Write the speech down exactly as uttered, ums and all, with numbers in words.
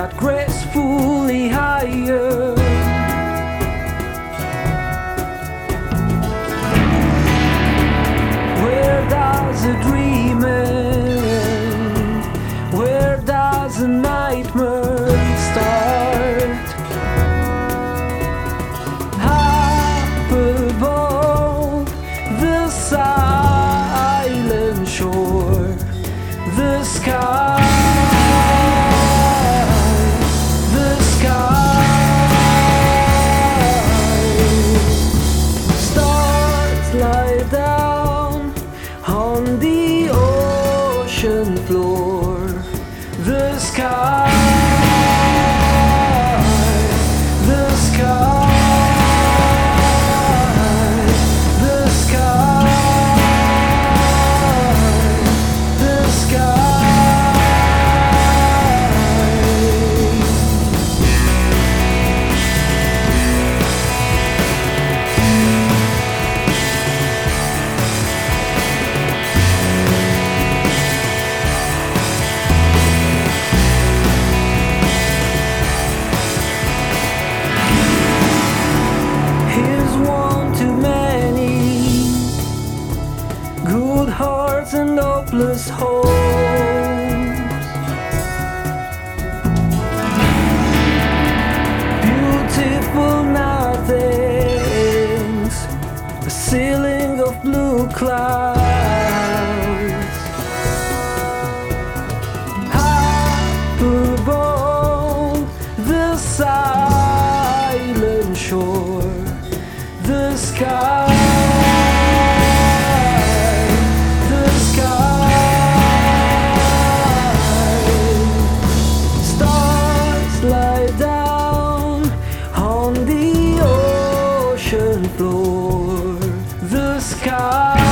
not gracefully higher. Where does a dream end? Where does a nightmare start? Up above the silent shore, the sky, the sky. Stars lie down on the ocean floor, the sky, the sky, the sky, the sky. One too many good hearts and hopeless hopes. Beautiful nothings, a ceiling of blue clouds. Up above the silent shore, the sky, the sky. Stars lie down on the ocean floor, the sky.